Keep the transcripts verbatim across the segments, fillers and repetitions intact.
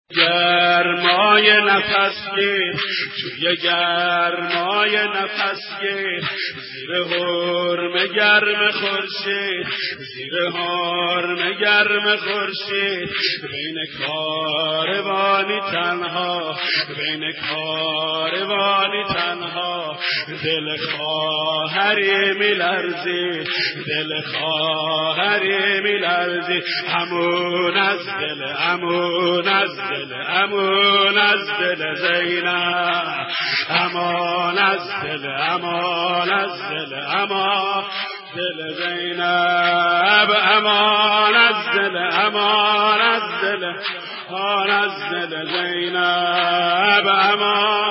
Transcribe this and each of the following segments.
گرمای نفس گیر توی گرمای نفس گیر زیر حرم گرم خورشید زیر حرم گرم خورشید بین کاروانی تنها بین کاروانی تنها دل خواهری میلرزی دل خواهری میلرزی همون از دل همون از دل امان از دل زینب امان از دل امان از دل امان دل زینب امان از دل امان از دل امان از دل زینب امان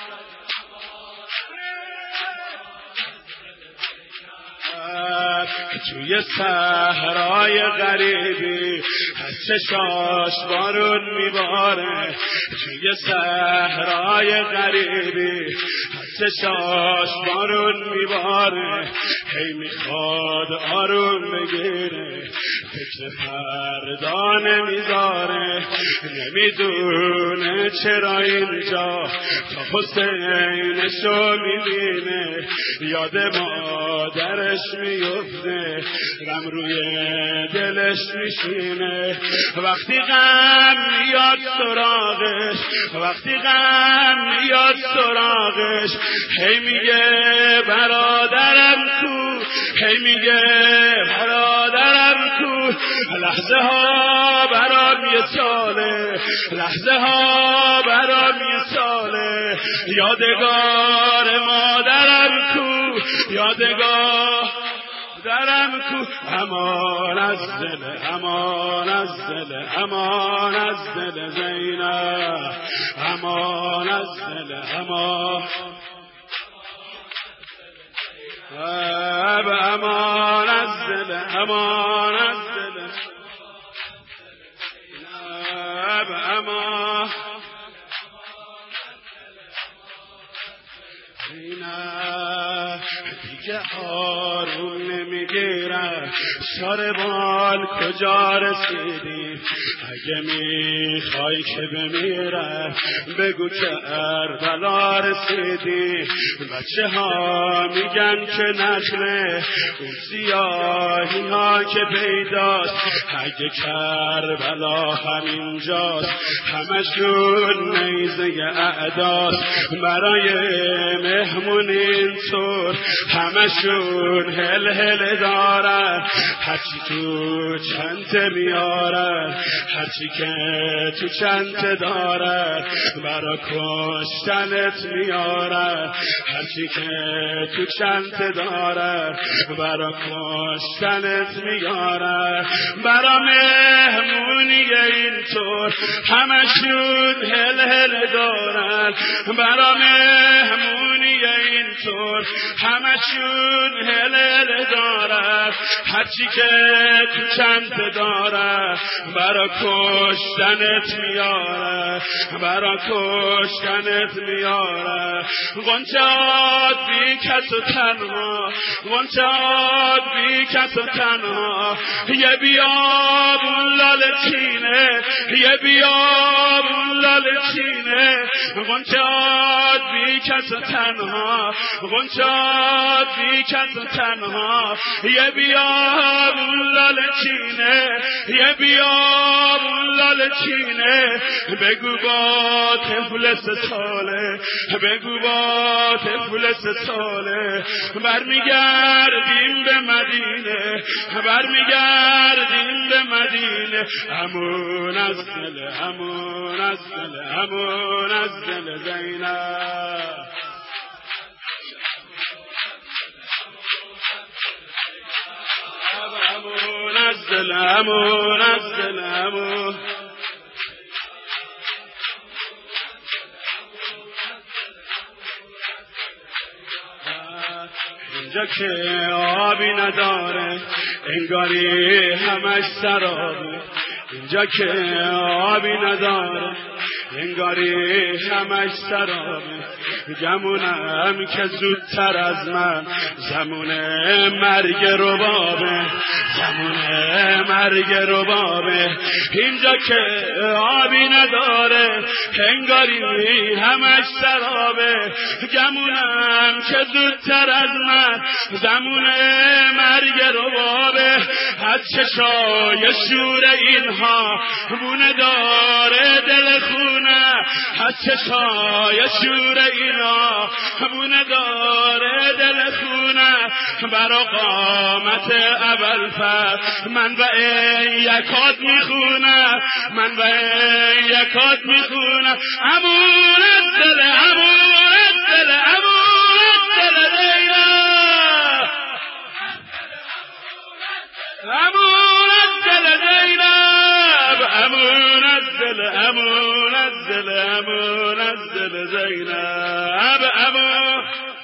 توی صحرای غریبی از چشاش بارون میباره توی صحرای غریبی از چشاش بارون میباره هی میخواد آروم بگیره فکر فردا نمیذاره نمیدونه چرا اینجا تا حسینشو میبینه یاد مادرش میفته غم روی دلش میشینه وقتی غم میاد سراغش وقتی غم میاد سراغش هی میگه برادرم کو هی میگه برادرم کو لحظه ها برام یه ساله لحظه ها برام یه ساله یادگار مادرم کو یادگار درم کو امان از دل امان از دل امان از دل زینب امان از دل امان امان از دل امان از دل امان زینب دیگه آروم نمیگیرم ساربان کجا رسیدی اگه میخوای که بمیرم بگو که کربلا رسیدی بچه ها میگن که نخله اون سیاهی ها که پیداست اگه کربلا همینجاست همشون نیزه اعداست برای مهمون اینطور همشون هل هل دارن هرچی تو چنته میارن هرچی که تو چنته دارن برا کشتنت میارن هرچی که تو چنته دارن برا کشتنت میارن برا مهمونی اینطور همشون هل هل دارن برا مهمونی اینطور همشون هل هل دارن هرچی که تو چند دارن برا کشتنت میارن برا کشتنت میارن غنچات بی کس و تنها غنچات بی کس و تنها یه بیابون لال چینه یه بیابون لال چینه غنچات بی کس و تنها غنچات بی کس و تنها یه بیابون لال چینه یه بیابون لال چینه بگو با طفل ستاله بگو با طفل ستاله برمیگردیم به مدینه برمیگردیم به مدینه امون از دل امون از دل امون از دل زینب امون از دل امون از دل امون اینجا که آبی نداره انگاری همش سرابه اینجا که آبی نداره انگاری همش سرابه گمونم که زودتر از من زمون مرگ ربابه، زمون مرگ ربابه. اینجا که آبی نداره انگاری همش سرابه، گمونم که زودتر از من زمون مرگ ربابه. از چشای شور اینها بونه داره دل خونه، از چشای شور اینا بونه داره دل خونه. برا قامت اول فرد من و این یکات میخونه، من و این یکات میخونه. امون از دل، امون از دل، امون از دل زینب، امون از دل زینب، امون از دل، امون از دل، امون از دل زینب، امون.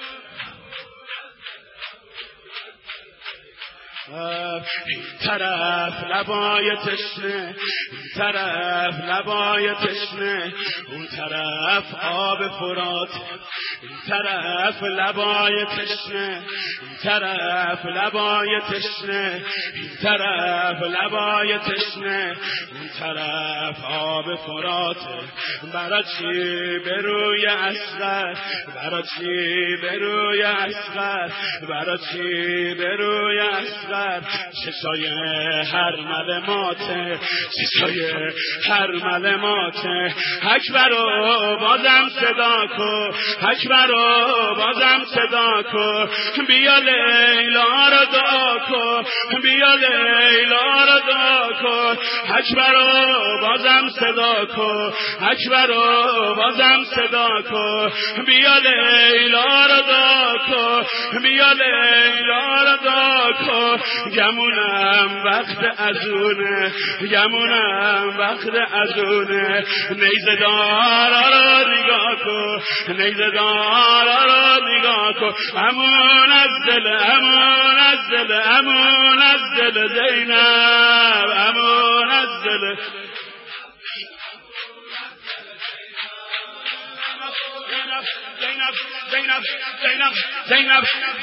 این طرف لبای تشنه، این طرف لبای تشنه، اون طرف آب فرات. این طرف لبای تشنه، این طرف لبای تشنه، این طرف لبای تشنه، اون طرف آب فرات. برا چی بروی اصغر، برا چی بروی اصغر، برا چی بروی اصغر. چشای هر مل ماته، چشای هر مل ماته. اکبرو بازم صدا کن، اکبرو بازم صدا کن. بیا لیلا رو دعا کن، بیا لیلا رو دعا کن. اکبرو بازم صدا کن، اکبرو بازم صدا کن. بیا لیلا رو دعا کن، بیا لیلا رو دعا کن. گمونم وقت ازونه، گمونم وقت ازونه. نیزه دارا رو نگاه کن، نیزه دارا رو نگاه کن. امون از دل، امون از دل، امون از دل زینب، امون از دل. زینب زینب زینب زینب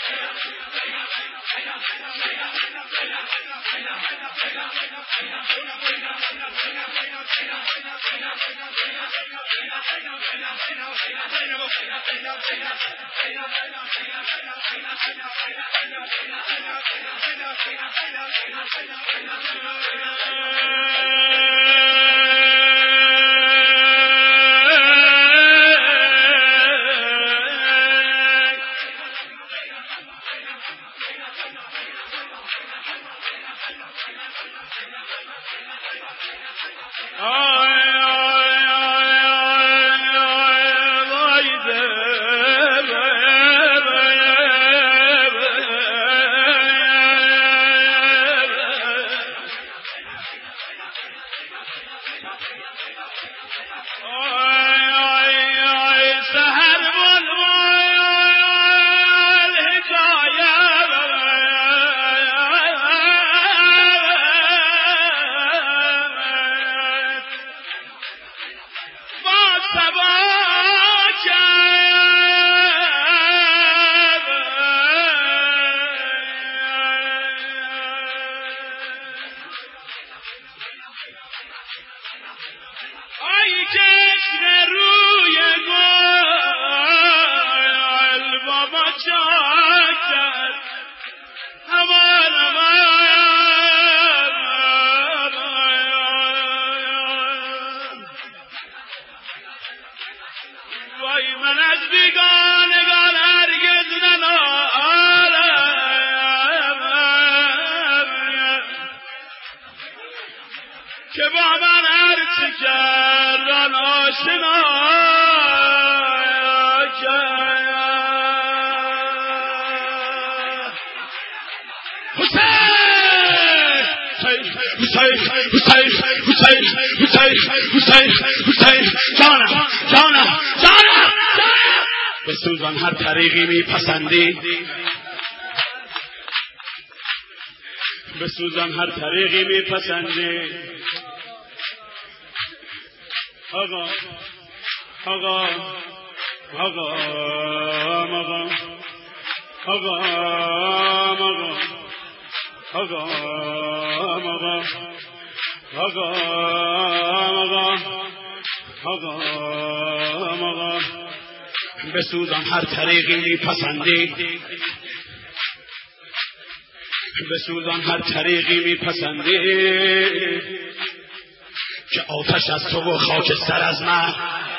که با من هرچی کردن آشنا کرد. حسین حسین حسین حسین حسین حسین حسین جانم جانم جانم به سوزان هر طریقی میپسندی، به سوزان هر طریقی میپسندی. آقا آقا آقا آقا آقا آقا آقا آقا آقا آقا آقا بسوزان هر طریقی میپسندی بسوزان هر طریقی میپسندی که آتش از تو و خاکستر از من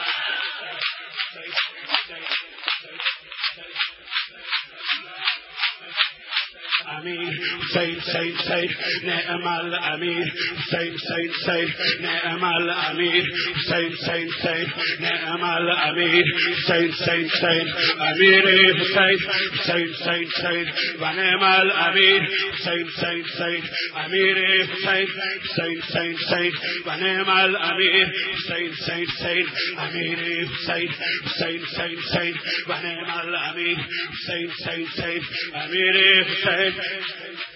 امیر حسین حسین حسین نعم الامیر حسین حسین حسین نعم الامیر حسین حسین حسین نعم الامیر حسین حسین حسین امیر حسین حسین حسین حسین و نعم الامیر حسین حسین حسین امیر حسین حسین حسین حسین و نعم الامیر حسین حسین حسین امیر حسین حسین حسین حسین و نعم الامیر حسین حسین حسین امیر حسین